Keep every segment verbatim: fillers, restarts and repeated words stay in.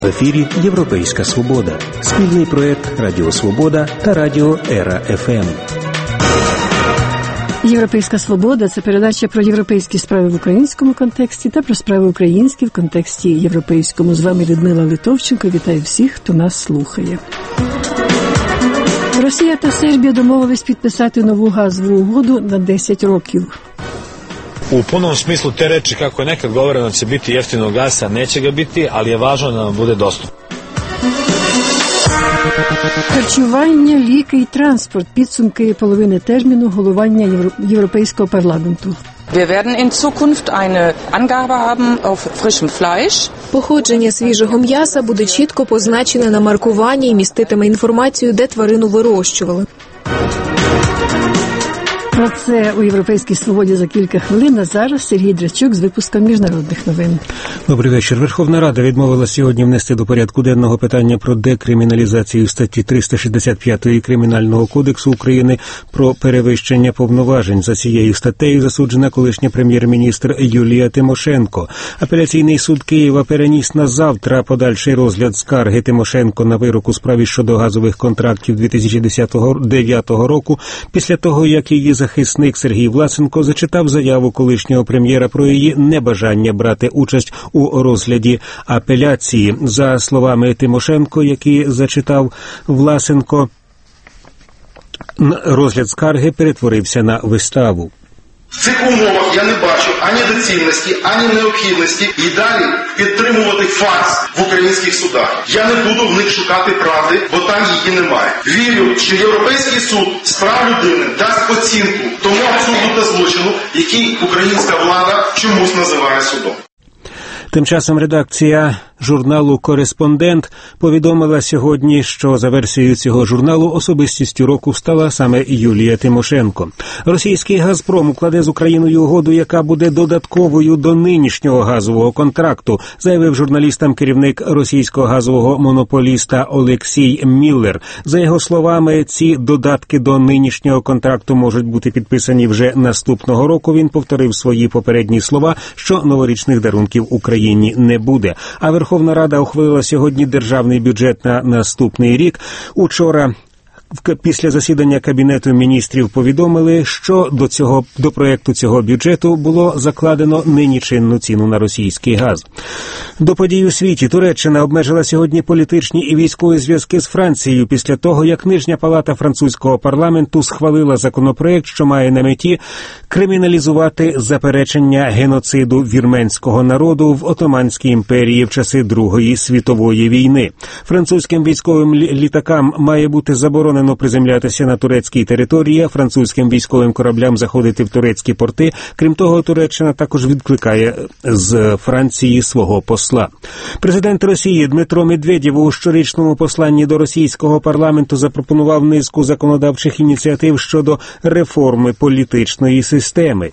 В ефірі «Європейська Свобода» – спільний проєкт Радіо Свобода та Радіо Ера еф ем. «Європейська Свобода» – це передача про європейські справи в українському контексті та про справи українські в контексті європейському. З вами Людмила Литовченко. Вітаю всіх, хто нас слухає. Росія та Сербія домовились підписати нову газову угоду на десять років. U punom smislu te reči, kako je nekad govoreno da će biti jeftinog gasa, neće ga biti, ali je važno da nam bude dostupno. Харчування, ліки і транспорт – підсумки половини терміну головування Європейського парламенту. Wir werden in Zukunft eine Angabe haben auf frischem Fleisch. Походження свіжого м'яса буде чітко позначене на маркуванні і міститиме інформацію, де тварину вирощували. Про це у «Європейській Свободі» за кілька хвилин, а зараз Сергій Драчук з випуском міжнародних новин. Добрий вечір. Верховна Рада відмовила сьогодні внести до порядку денного питання про декриміналізацію статті триста шістдесят п'ять Кримінального кодексу України про перевищення повноважень. За цією статтею засуджена колишня прем'єр-міністр Юлія Тимошенко. Апеляційний суд Києва переніс на завтра подальший розгляд скарги Тимошенко на вирок у справі щодо газових контрактів дві тисячі дев'ятого року, після того, як її захисник Сергій Власенко зачитав заяву колишнього прем'єра про її небажання брати участь у розгляді апеляції. За словами Тимошенко, які зачитав Власенко, розгляд скарги перетворився на виставу. В цих умовах я не бачу ані доцільності, ані необхідності і далі підтримувати фарс в українських судах. Я не буду в них шукати правди, бо там її немає. Вірю, що Європейський суд з прав людини дасть оцінку тому абсурду та злочину, який українська влада чомусь називає судом. Тим часом редакція журналу «Кореспондент» повідомила сьогодні, що за версією цього журналу особистістю року стала саме Юлія Тимошенко. Російський «Газпром» укладе з Україною угоду, яка буде додатковою до нинішнього газового контракту, заявив журналістам керівник російського газового монополіста Олексій Міллер. За його словами, ці додатки до нинішнього контракту можуть бути підписані вже наступного року. Він повторив свої попередні слова, що новорічних дарунків Україні не буде. А Верховна Рада ухвалила сьогодні державний бюджет на наступний рік. Учора після засідання Кабінету міністрів повідомили, що до цього до проекту цього бюджету було закладено нині чинну ціну на російський газ. До подій у світі Туреччина обмежила сьогодні політичні і військові зв'язки з Францією після того, як Нижня палата французького парламенту схвалила законопроект, що має на меті криміналізувати заперечення геноциду вірменського народу в Отоманській імперії в часи Другої світової війни. Французьким військовим літакам має бути заборонено приземлятися на турецькій території, французьким військовим кораблям заходити в турецькі порти. Крім того, Туреччина також відкликає з Франції свого посла. Президент Росії Дмитро Медведєв у щорічному посланні до російського парламенту запропонував низку законодавчих ініціатив щодо реформи політичної системи.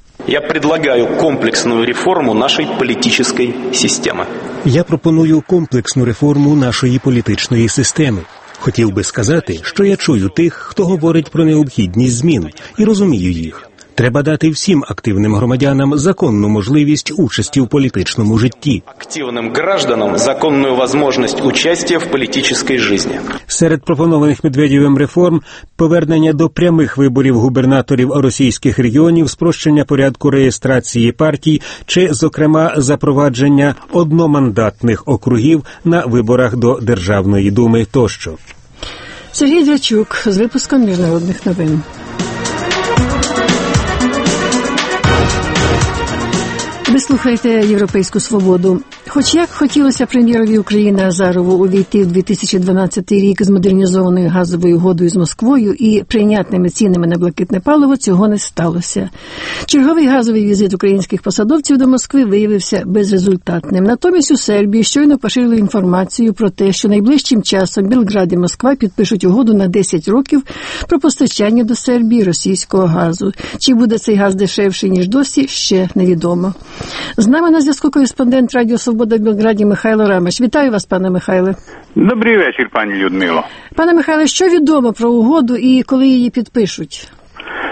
Я предлагаю комплексную реформу нашей политической системы. Я пропоную комплексну реформу нашої політичної системи. Хотів би сказати, що я чую тих, хто говорить про необхідність змін, і розумію їх. Треба дати всім активним громадянам законну можливість участі в політичному житті. Активним гражданам законну можливість участі в політичній житті. Серед пропонованих Медведєвим реформ – повернення до прямих виборів губернаторів російських регіонів, спрощення порядку реєстрації партій чи, зокрема, запровадження одномандатних округів на виборах до Державної думи тощо. Сергій Драчук з випуском міжнародних новин. Ви слухаєте «Європейську Свободу». Хоч як хотілося прем'єрові України Азарову увійти в дві тисячі дванадцятий рік з модернізованою газовою угодою з Москвою і прийнятними цінами на блакитне паливо, цього не сталося. Черговий газовий візит українських посадовців до Москви виявився безрезультатним. Натомість у Сербії щойно поширили інформацію про те, що найближчим часом Белград і Москва підпишуть угоду на десять років про постачання до Сербії російського газу. Чи буде цей газ дешевший, ніж досі, ще невідомо. З нами на зв'язку кореспондент Радіо Свобода в Белграді Михайло Рамаш. Вітаю вас, пане Михайле. Добрий вечір, пані Людмило. Пане Михайле, що відомо про угоду і коли її підпишуть?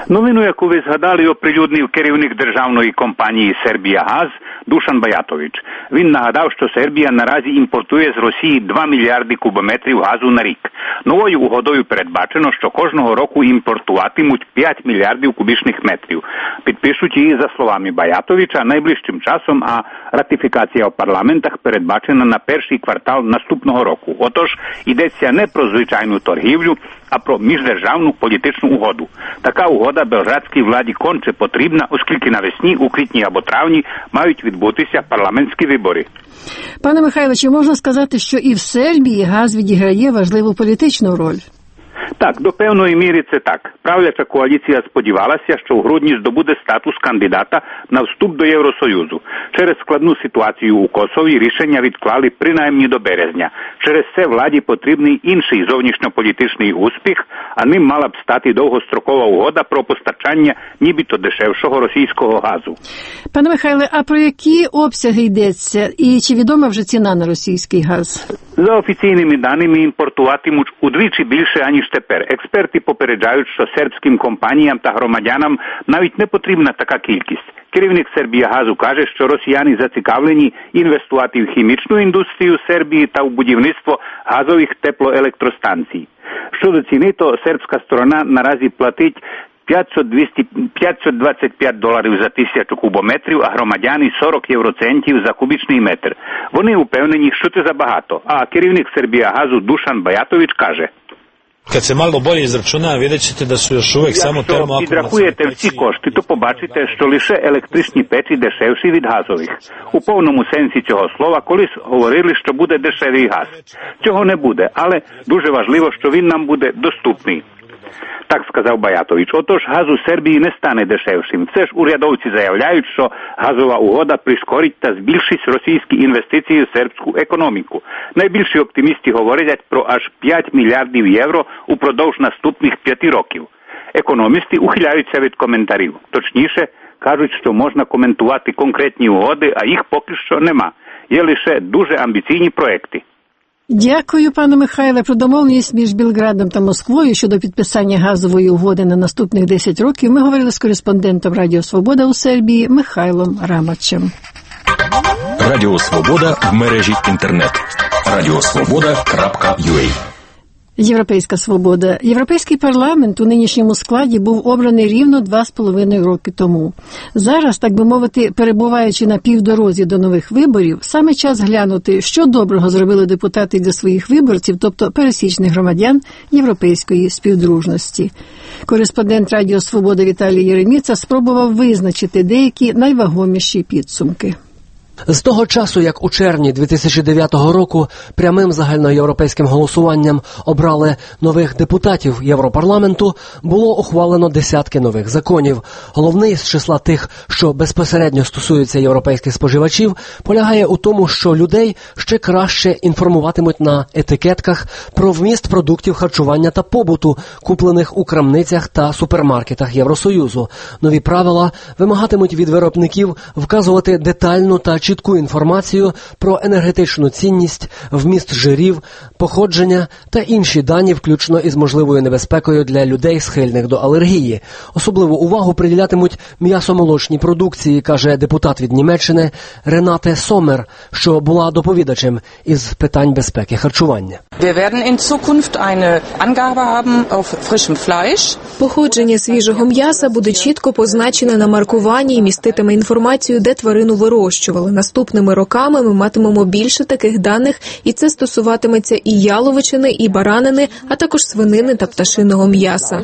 Новину, яку ви згадали, оприлюднив керівник державної компанії «Сербія-Газ» Душан Баятович. Він нагадав, що Сербія наразі імпортує з Росії два мільярди кубометрів газу на рік. Новою угодою передбачено, що кожного року імпортуватимуть п'ять мільярдів кубічних метрів. Підпишуть її, за словами Баятовича, найближчим часом, а ратифікація в парламентах передбачена на перший квартал наступного року. Отож, йдеться не про звичайну торгівлю, а про міждержавну політичну угоду. Така угода белградській владі конче потрібна, оскільки навесні, у квітні або травні, мають відбутися парламентські вибори. Пане Михайло, чи можна сказати, що і в Сербії газ відіграє важливу політичну роль? Так, до певної міри це так. Правляча коаліція сподівалася, що в грудні здобуде статус кандидата на вступ до Євросоюзу. Через складну ситуацію у Косові рішення відклали принаймні до березня. Через це владі потрібний інший зовнішньополітичний успіх, а ним мала б стати довгострокова угода про постачання нібито дешевшого російського газу. Пане Михайле, а про які обсяги йдеться? І чи відома вже ціна на російський газ? За офіційними даними, імпортуватимуть удвічі більше, аніж тепер. Експерти попереджають, що сербським компаніям та громадянам навіть не потрібна така кількість. Керівник «Сербія-Газу» каже, що росіяни зацікавлені інвестувати в хімічну індустрію Сербії та в будівництво газових теплоелектростанцій. Щодо ціни, то сербська сторона наразі платить п'ятсот двадцять п'ять доларів за тисячу кубометрів, а громадяни сорок євроцентів за кубічний метр. Вони упевнені, що це забагато. А керівник «Сербія-Газу» Душан Баятович каже: Kad se malo bolje izračuna, vidjet ćete da su još uvijek samo termoakumulacione Якщо підрахуєте всі кошти, то побачите, що лише електричні печі дешевші від газових. У повному сенсі цього слова колись говорили, що буде дешевий газ. Цього не буде, але дуже важливо, що він нам буде доступний. Так сказав Баятович. Отож, газ у Сербії не стане дешевшим. Все ж урядовці заявляють, що газова угода прискорить та збільшить російські інвестиції в сербську економіку. Найбільші оптимісти говорять про аж п'ять мільярдів євро упродовж наступних п'яти років. Економісти ухиляються від коментарів. Точніше, кажуть, що можна коментувати конкретні угоди, а їх поки що нема. Є лише дуже амбіційні проекти. Дякую, пане Михайле. Про домовленість між Білградом та Москвою щодо підписання газової угоди на наступних десять років ми говорили з кореспондентом Радіо Свобода у Сербії Михайлом Рамачем. Радіо Свобода в мережі інтернет. радіосвобода крапка ю а. Європейська свобода. Європейський парламент у нинішньому складі був обраний рівно два з половиною роки тому. Зараз, так би мовити, перебуваючи на півдорозі до нових виборів, саме час глянути, що доброго зробили депутати для своїх виборців, тобто пересічних громадян європейської співдружності. Кореспондент Радіо Свобода Віталій Єреміца спробував визначити деякі найвагоміші підсумки. З того часу, як у червні дві тисячі дев'ятого року прямим загальноєвропейським голосуванням обрали нових депутатів Європарламенту, було ухвалено десятки нових законів. Головний з числа тих, що безпосередньо стосуються європейських споживачів, полягає у тому, що людей ще краще інформуватимуть на етикетках про вміст продуктів харчування та побуту, куплених у крамницях та супермаркетах Євросоюзу. Нові правила вимагатимуть від виробників вказувати детальну та чітку інформацію про енергетичну цінність, вміст жирів, походження та інші дані, включно із можливою небезпекою для людей, схильних до алергії. Особливу увагу приділятимуть м'ясомолочній продукції, каже депутат від Німеччини Ренате Сомер, що була доповідачем із питань безпеки харчування. Wir werden in Zukunft eine Angabe haben auf frischem Fleisch. Походження свіжого м'яса буде чітко позначене на маркуванні і міститиме інформацію, де тварину вирощували. Наступними роками ми матимемо більше таких даних, і це стосуватиметься і яловичини, і баранини, а також свинини та пташиного м'яса.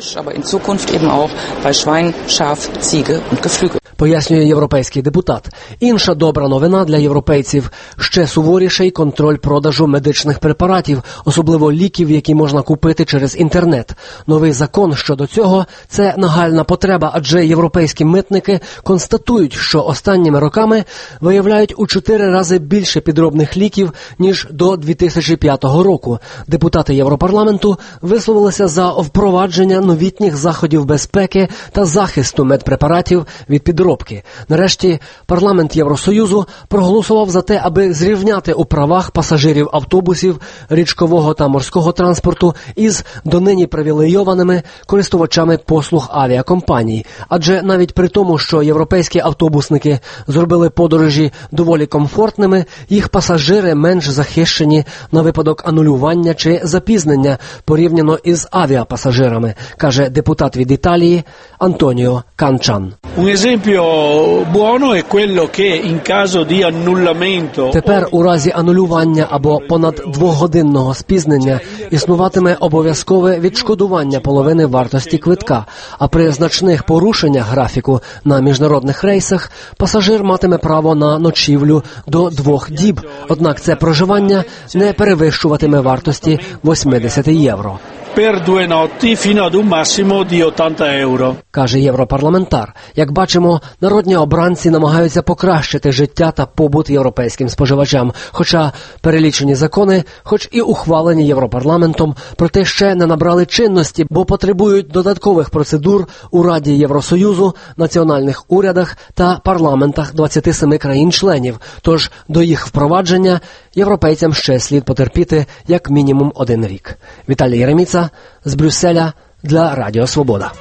Пояснює європейський депутат. Інша добра новина для європейців – ще суворіший контроль продажу медичних препаратів, особливо ліків, які можна купити через інтернет. Новий закон щодо цього – це нагальна потреба, адже європейські митники констатують, що останніми роками виявляють виробляють у чотири рази більше підробних ліків, ніж до дві тисячі п'ятого року. Депутати Європарламенту висловилися за впровадження новітніх заходів безпеки та захисту медпрепаратів від підробки. Нарешті парламент Євросоюзу проголосував за те, аби зрівняти у правах пасажирів автобусів, річкового та морського транспорту із донині привілейованими користувачами послуг авіакомпаній. Адже навіть при тому, що європейські автобусники зробили подорожі доволі комфортними, їх пасажири менш захищені на випадок анулювання чи запізнення порівняно із авіапасажирами, каже депутат від Італії Антоніо Канчан. Тепер у разі анулювання або понад двогодинного спізнення існуватиме обов'язкове відшкодування половини вартості квитка, а при значних порушеннях графіку на міжнародних рейсах пасажир матиме право на ночівлю до двох діб, однак це проживання не перевищуватиме вартості вісімдесят євро. Per due notti fino ad un massimo di ottanta euro. Каже європарламентар. Як бачимо, народні обранці намагаються покращити життя та побут європейським споживачам, хоча перелічені закони, хоч і ухвалені Європарламентом, проте ще не набрали чинності, бо потребують додаткових процедур у Раді Євросоюзу, національних урядах та парламентах двадцяти семи країн-членів. Тож до їх впровадження європейцям ще слід потерпіти як мінімум один рік. Віталій Єреміца з Брюсселя для Радіо Свобода.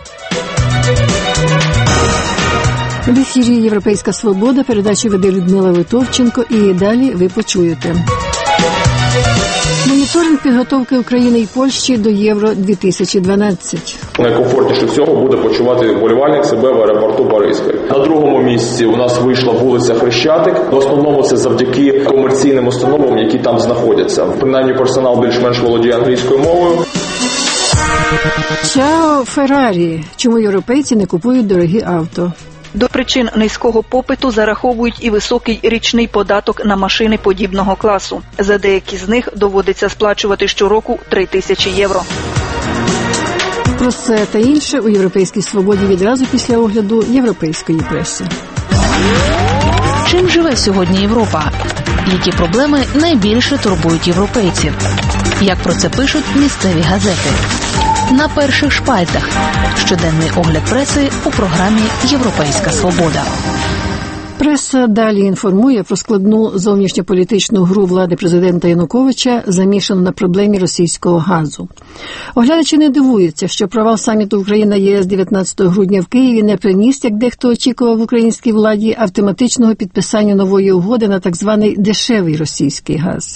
В ефірі «Європейська свобода», передачу веде Людмила Литовченко, і далі ви почуєте. Моніторинг підготовки України і Польщі до Євро дві тисячі дванадцять. Найкомфортніше всього буде почувати вболівальник себе в аеропорту Бориспіль. На другому місці у нас вийшла вулиця Хрещатик. В основному це завдяки комерційним установам, які там знаходяться. Принаймні персонал більш-менш володіє англійською мовою. Чао Феррарі. Чому європейці не купують дорогі авто? До причин низького попиту зараховують і високий річний податок на машини подібного класу. За деякі з них доводиться сплачувати щороку три тисячі євро. Про це та інше у «Європейській свободі» відразу після огляду європейської преси. Чим живе сьогодні Європа? Які проблеми найбільше турбують європейців? Як про це пишуть місцеві газети? На перших шпальтах. Щоденний огляд преси у програмі «Європейська свобода». Преса далі інформує про складну зовнішньополітичну гру влади президента Януковича, замішану на проблемі російського газу. Оглядачі не дивуються, що провал саміту Україна-ЄС дев'ятнадцятого грудня в Києві не приніс, як дехто очікував в українській владі, автоматичного підписання нової угоди на так званий дешевий російський газ.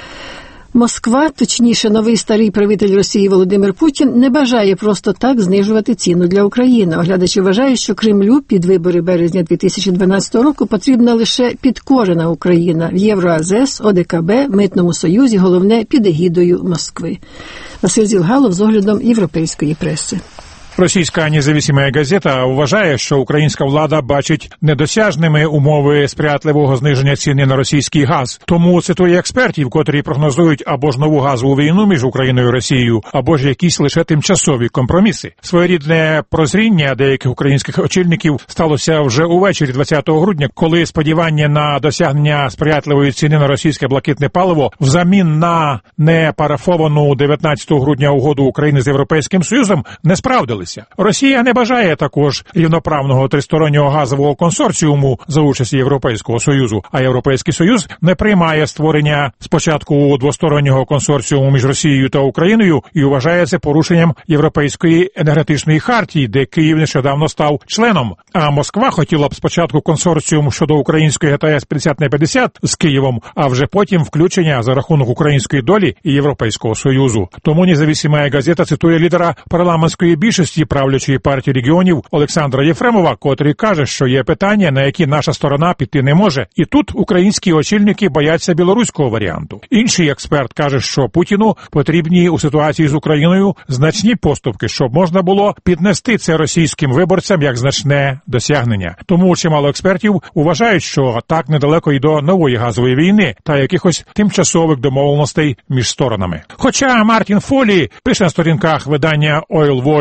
Москва, точніше новий старий правитель Росії Володимир Путін, не бажає просто так знижувати ціну для України. Оглядачі вважають, що Кремлю під вибори березня дві тисячі дванадцятого року потрібна лише підкорена Україна в Євроазес, ОДКБ, Митному Союзі, головне під егідою Москви. Василь Зілгалов з оглядом європейської преси. Російська незалежна газета вважає, що українська влада бачить недосяжними умови сприятливого зниження ціни на російський газ. Тому цитує експертів, котрі прогнозують або ж нову газову війну між Україною і Росією, або ж якісь лише тимчасові компроміси. Своєрідне прозріння деяких українських очільників сталося вже увечері двадцятого грудня, коли сподівання на досягнення сприятливої ціни на російське блакитне паливо взамін на непарафовану дев'ятнадцятого грудня угоду України з Європейським Союзом не справдились. Росія не бажає також рівноправного тристороннього газового консорціуму за участі Європейського Союзу, а Європейський Союз не приймає створення спочатку двостороннього консорціуму між Росією та Україною і вважає це порушенням Європейської енергетичної хартії, де Київ нещодавно став членом. А Москва хотіла б спочатку консорціум щодо української ГТС п'ятдесят на п'ятдесят з Києвом, а вже потім включення за рахунок української долі і Європейського Союзу. Тому незалежна газета цитує лідера парламентської більшості правлячої партії регіонів Олександра Єфремова, котрий каже, що є питання, на які наша сторона піти не може. І тут українські очільники бояться білоруського варіанту. Інший експерт каже, що Путіну потрібні у ситуації з Україною значні поступки, щоб можна було піднести це російським виборцям як значне досягнення. Тому чимало експертів вважають, що так недалеко й до нової газової війни та якихось тимчасових домовленостей між сторонами. Хоча Мартін Фолі пише на сторінках видання Oil Voice точка ком,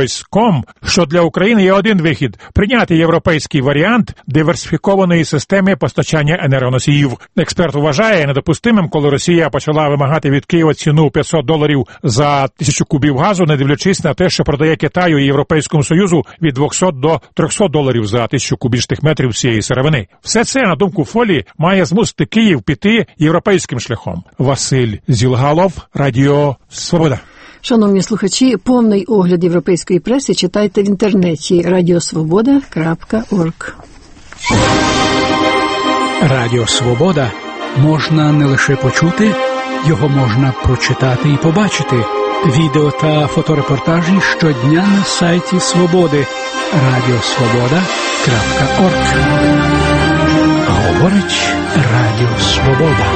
тому, що для України є один вихід – прийняти європейський варіант диверсифікованої системи постачання енергоносіїв. Експерт вважає недопустимим, коли Росія почала вимагати від Києва ціну п'ятсот доларів за тисячу кубів газу, не дивлячись на те, що продає Китаю і Європейському Союзу від двохсот до трьохсот доларів за тисячу кубічних метрів цієї сировини. Все це, на думку Фолі, має змусити Київ піти європейським шляхом. Василь Зілгалов, Радіо Свобода. Шановні слухачі, повний огляд європейської преси читайте в інтернеті радіосвобода крапка орг. Радіо Свобода можна не лише почути, його можна прочитати і побачити. Відео та фоторепортажі щодня на сайті Свободи радіосвобода крапка орг. Говорить Радіо Свобода.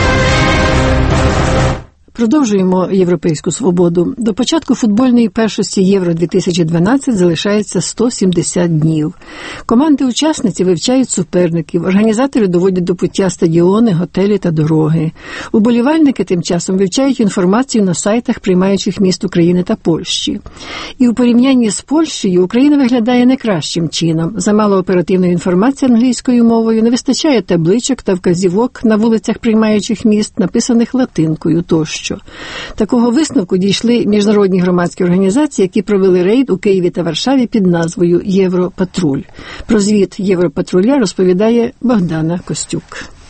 Продовжуємо європейську свободу. До початку футбольної першості Євро дві тисячі дванадцять залишається сто сімдесят днів. Команди-учасниці вивчають суперників, організатори доводять до пуття стадіони, готелі та дороги. Уболівальники тим часом вивчають інформацію на сайтах приймаючих міст України та Польщі. І у порівнянні з Польщею Україна виглядає не кращим чином. Замало оперативної інформації англійською мовою, не вистачає табличок та вказівок на вулицях приймаючих міст, написаних латинкою тощо. Такого висновку дійшли міжнародні громадські організації, які провели рейд у Києві та Варшаві під назвою «Європатруль». Про звіт Європатруля розповідає Богдана Костюк.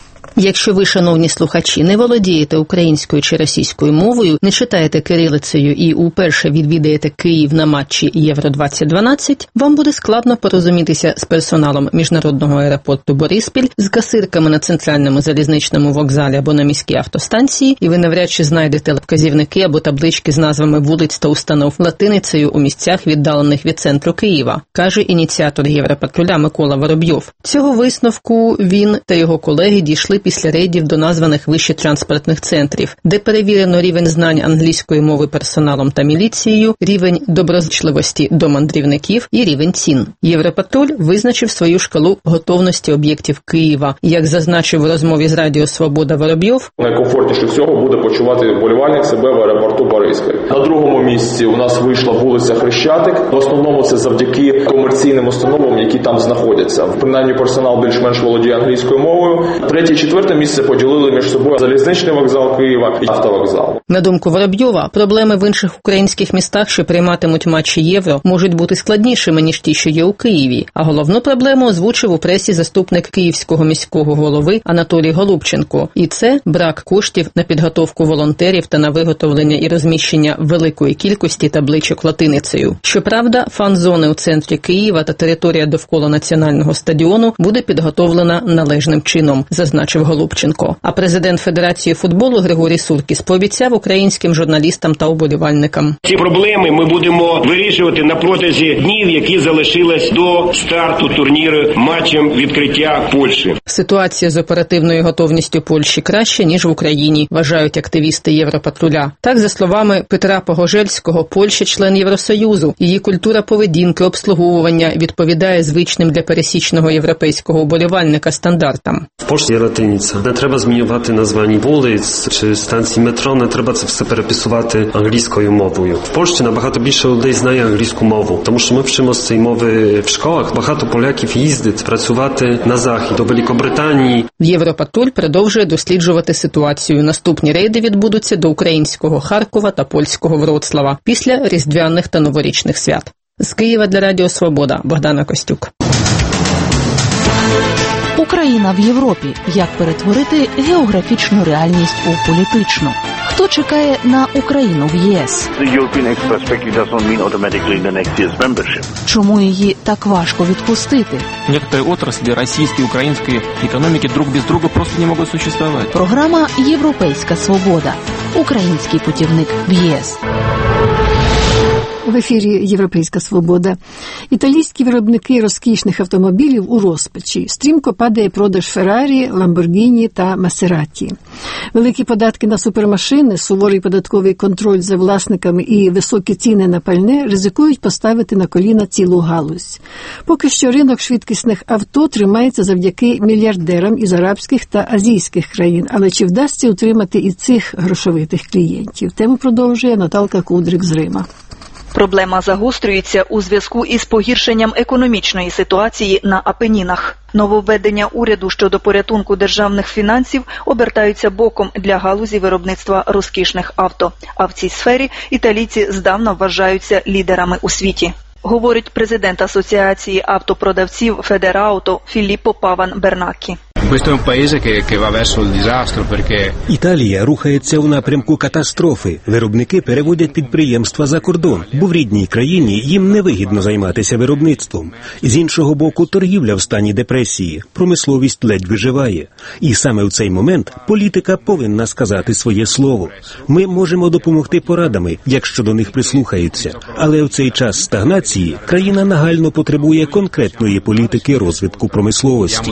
Якщо ви, шановні слухачі, не володієте українською чи російською мовою, не читаєте кирилицею і уперше відвідаєте Київ на матчі Євро двадцять дванадцять, вам буде складно порозумітися з персоналом міжнародного аеропорту Бориспіль, з касирками на центральному залізничному вокзалі або на міській автостанції, і ви навряд чи знайдете вказівники або таблички з назвами вулиць та установ латиницею у місцях, віддалених від центру Києва, каже ініціатор Європатруля Микола Воробйов. Цього висновку він та його колеги дійшли після рейдів до названих вище транспортних центрів, де перевірено рівень знань англійської мови персоналом та міліцією, рівень доброзичливості до мандрівників і рівень цін. Європатруль визначив свою шкалу готовності об'єктів Києва. Як зазначив у розмові з Радіо Свобода Воробйов, найкомфортніше всього буде почувати вболівальник себе в аеропорту Бориспіль. На другому місці у нас вийшла вулиця Хрещатик. В основному це завдяки комерційним установам, які там знаходяться. Принаймні персонал більш-менш володіє англійською мовою. Третє, четверте місце поділили між собою залізничний вокзал Києва і автовокзал. На думку Воробйова, проблеми в інших українських містах, що прийматимуть матчі Євро, можуть бути складнішими, ніж ті, що є у Києві. А головну проблему озвучив у пресі заступник київського міського голови Анатолій Голубченко. І це брак коштів на підготовку волонтерів та на виготовлення і розміщення великої кількості табличок латиницею. Щоправда, фан-зони у центрі Києва та територія довкола національного стадіону буде підготовлена належним чином, зазначив Голубченко. А президент Федерації футболу Григорій Суркіс пообіцяв українським журналістам та уболівальникам. Ці проблеми ми будемо вирішувати на протязі днів, які залишились до старту турніру матчем відкриття Польщі. Ситуація з оперативною готовністю Польщі краще, ніж в Україні, вважають активісти Європатруля. Так, за словами Петра Погожельського, Польща – член Євросоюзу. Її культура поведінки, обслуговування відповідає звичним для пересічного європейського уболівальника стандартам. В Польщі є латиниця. Не треба змінювати названі вулиць чи станцій метро, не треба це все переписувати англійською мовою. В Польщі набагато більше людей знає англійську мову, тому що ми вчимо з цієї мови в школах. Багато поляків їздить працювати на захід, до Великобританії. Європатруль продовжує досліджувати ситуацію. Наступні рейди відбудуться до українського Харкова та польського Вроцлава після різдвяних та новорічних свят. З Києва для Радіо Свобода, Богдана Костюк. Україна в Європі. Як перетворити географічну реальність у політичну? Хто чекає на Україну в ЄС? Чому її так важко відпустити? Некоторые отрасли российской и украинской экономики друг без друга просто не могут существовать. Програма «Європейська свобода». Український путівник в ЄС. В ефірі «Європейська свобода». Італійські виробники розкішних автомобілів у розпачі. Стрімко падає продаж Феррарі, Ламборгіні та Масераті. Великі податки на супермашини, суворий податковий контроль за власниками і високі ціни на пальне ризикують поставити на коліна цілу галузь. Поки що ринок швидкісних авто тримається завдяки мільярдерам із арабських та азійських країн. Але чи вдасться утримати і цих грошовитих клієнтів? Тему продовжує Наталка Кудрик з Рима. Проблема загострюється у зв'язку із погіршенням економічної ситуації на Апенінах. Нововведення уряду щодо порятунку державних фінансів обертаються боком для галузі виробництва розкішних авто. А в цій сфері італійці здавна вважаються лідерами у світі. Говорить президент Асоціації автопродавців Федерауто Філіппо Паван Бернаккі. Італія рухається у напрямку катастрофи. Виробники переводять підприємства за кордон, бо в рідній країні їм невигідно займатися виробництвом. З іншого боку, торгівля в стані депресії, промисловість ледь виживає. І саме в цей момент політика повинна сказати своє слово. Ми можемо допомогти порадами, якщо до них прислухаються. Але в цей час стагнації країна нагально потребує конкретної політики розвитку промисловості.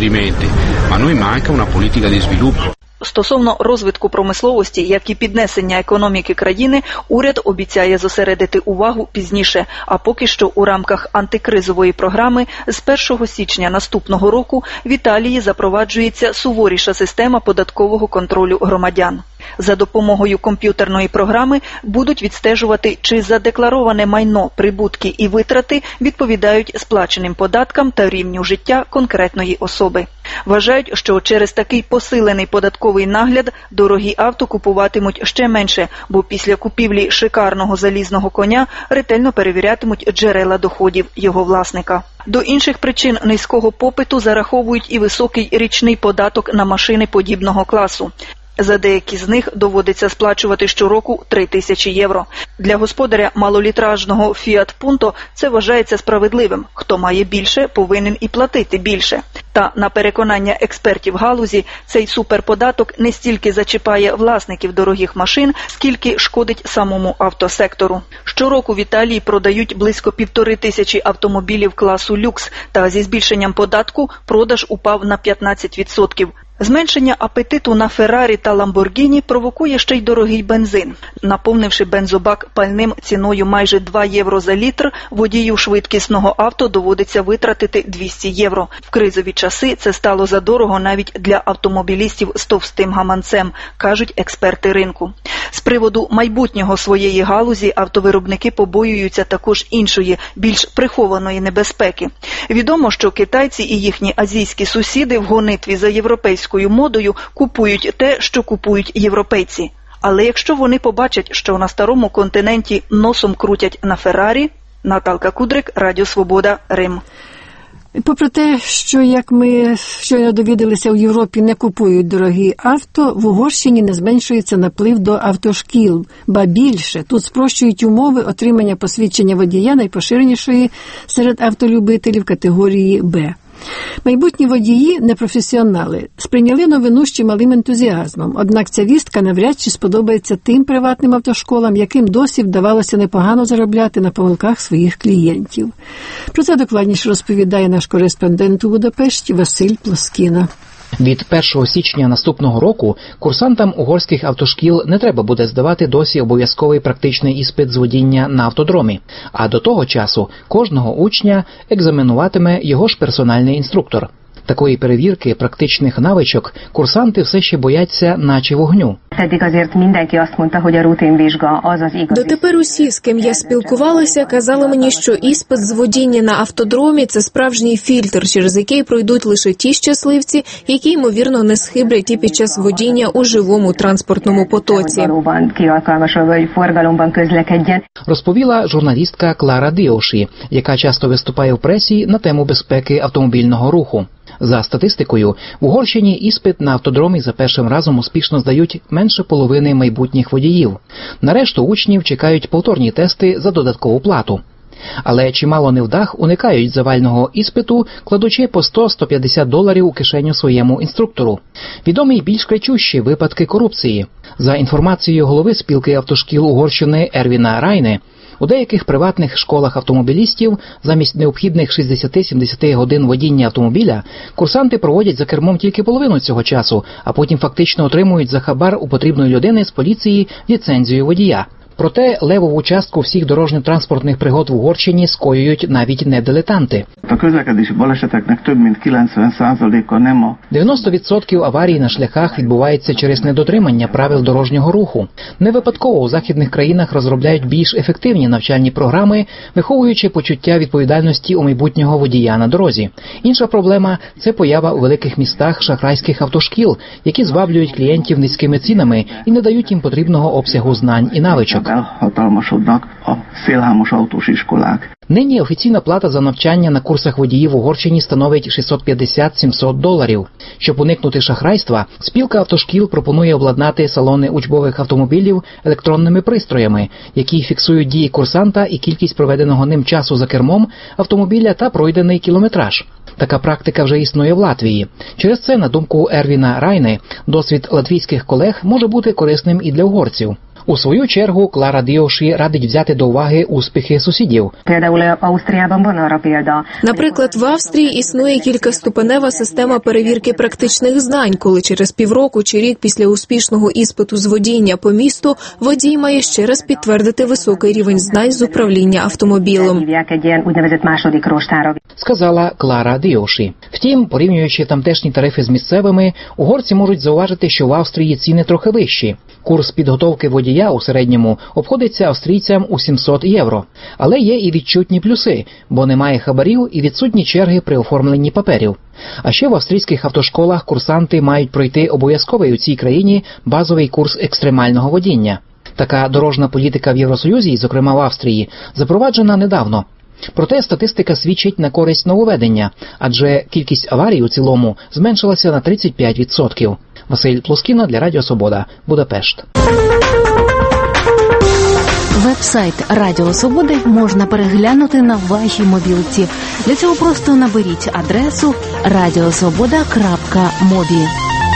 Ma noi manca una politica di sviluppo. Стосовно розвитку промисловості, як і піднесення економіки країни, уряд обіцяє зосередити увагу пізніше, а поки що у рамках антикризової програми з першого січня наступного року в Італії запроваджується суворіша система податкового контролю громадян. За допомогою комп'ютерної програми будуть відстежувати, чи задеклароване майно, прибутки і витрати відповідають сплаченим податкам та рівню життя конкретної особи. Вважають, що через такий посилений податковий нагляд дорогі авто купуватимуть ще менше, бо після купівлі шикарного залізного коня ретельно перевірятимуть джерела доходів його власника. До інших причин низького попиту зараховують і високий річний податок на машини подібного класу. За деякі з них доводиться сплачувати щороку три тисячі євро. Для господаря малолітражного Fiat Punto це вважається справедливим. Хто має більше, повинен і платити більше. Та, на переконання експертів галузі, цей суперподаток не стільки зачіпає власників дорогих машин, скільки шкодить самому автосектору. Щороку в Італії продають близько півтори тисячі автомобілів класу люкс, та зі збільшенням податку продаж упав на п'ятнадцять відсотків. Зменшення апетиту на Феррарі та Ламборгіні провокує ще й дорогий бензин. Наповнивши бензобак пальним ціною майже два євро за літр, водію швидкісного авто доводиться витратити двісті євро. В кризові часи це стало задорого навіть для автомобілістів з товстим гаманцем, кажуть експерти ринку. З приводу майбутнього своєї галузі автовиробники побоюються також іншої, більш прихованої небезпеки. Відомо, що китайці і їхні азійські сусіди в гонитві за європейською модою купують те, що купують європейці. Але якщо вони побачать, що на старому континенті носом крутять на Феррарі, Наталка Кудрик, Радіо Свобода, Рим. Попри те, що, як ми щойно довідалися, у Європі не купують дорогі авто, в Угорщині не зменшується наплив до автошкіл. Ба більше, тут спрощують умови отримання посвідчення водія найпоширенішої серед автолюбителів категорії «Б». Майбутні водії, непрофесіонали, сприйняли новину з чималим ентузіазмом, однак ця вістка навряд чи сподобається тим приватним автошколам, яким досі вдавалося непогано заробляти на помилках своїх клієнтів. Про це докладніше розповідає наш кореспондент у Будапешті Василь Плоскіна. Від першого січня наступного року курсантам угорських автошкіл не треба буде здавати досі обов'язковий практичний іспит з водіння на автодромі, а до того часу кожного учня екзаменуватиме його ж персональний інструктор. Такої перевірки практичних навичок курсанти все ще бояться наче вогню. Дотепер усі, з ким я спілкувалася, казали мені, що іспит з водіння на автодромі – це справжній фільтр, через який пройдуть лише ті щасливці, які, ймовірно, не схиблять і під час водіння у живому транспортному потоці. Розповіла журналістка Клара Діоші, яка часто виступає в пресі на тему безпеки автомобільного руху. За статистикою, в Угорщині іспит на автодромі за першим разом успішно здають менше половини майбутніх водіїв. Нарешту учнів чекають повторні тести за додаткову плату. Але чимало невдах уникають завального іспиту, кладучи по сто - сто п'ятдесят доларів у кишеню своєму інструктору. Відомі більш кричущі випадки корупції. За інформацією голови спілки автошкіл Угорщини Ервіна Райне, у деяких приватних школах автомобілістів замість необхідних шістдесят - сімдесят годин водіння автомобіля курсанти проводять за кермом тільки половину цього часу, а потім фактично отримують за хабар у потрібної людини з поліції ліцензію водія. Проте левову частку всіх дорожньо-транспортних пригод в Угорщині скоюють навіть не дилетанти. дев'яносто відсотків аварій на шляхах відбувається через недотримання правил дорожнього руху. Не випадково у західних країнах розробляють більш ефективні навчальні програми, виховуючи почуття відповідальності у майбутнього водія на дорозі. Інша проблема – це поява у великих містах шахрайських автошкіл, які зваблюють клієнтів низькими цінами і не дають їм потрібного обсягу знань і навичок. Нині офіційна плата за навчання на курсах водіїв в Угорщині становить шістсот п'ятдесят - сімсот доларів. Щоб уникнути шахрайства, спілка автошкіл пропонує обладнати салони учбових автомобілів електронними пристроями, які фіксують дії курсанта і кількість проведеного ним часу за кермом автомобіля та пройдений кілометраж. Така практика вже існує в Латвії. Через це, на думку Ервіна Райне, досвід латвійських колег може бути корисним і для угорців. У свою чергу Клара Діоші радить взяти до уваги успіхи сусідів. Наприклад, в Австрії існує кількаступенева система перевірки практичних знань, коли через півроку чи рік після успішного іспиту з водіння по місту водій має ще раз підтвердити високий рівень знань з управління автомобілем. Сказала Клара Діоші. Втім, порівнюючи тамтешні тарифи з місцевими, угорці можуть зауважити, що в Австрії ціни трохи вищі. Курс підготовки водія у середньому обходиться австрійцям у сімсот євро. Але є і відчутні плюси, бо немає хабарів і відсутні черги при оформленні паперів. А ще в австрійських автошколах курсанти мають пройти обов'язковий у цій країні базовий курс екстремального водіння. Така дорожна політика в Євросоюзі, зокрема в Австрії, запроваджена недавно. Проте статистика свідчить на користь нововведення, адже кількість аварій у цілому зменшилася на тридцять п'ять відсотків. Василь Плоскіна для Радіо Свобода, Будапешт. Веб-сайт Радіо Свободи можна переглянути на вашій мобілці. Для цього просто наберіть адресу радіосвобода крапка мобі.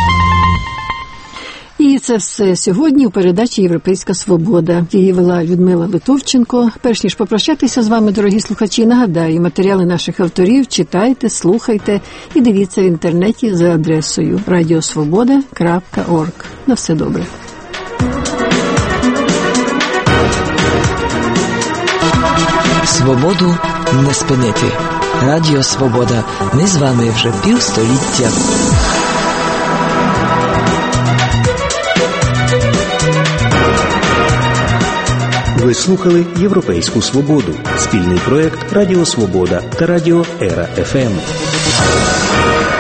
І це все сьогодні у передачі «Європейська свобода». Її вела Людмила Литовченко. Перш ніж попрощатися з вами, дорогі слухачі, нагадаю, матеріали наших авторів читайте, слухайте і дивіться в інтернеті за адресою радіосвобода крапка орг. На все добре. Свободу не спинити. Радіо Свобода. Ми з вами вже півстоліття. Ви слухали «Європейську свободу» – спільний проєкт Радіо Свобода та Радіо Ера еф ем.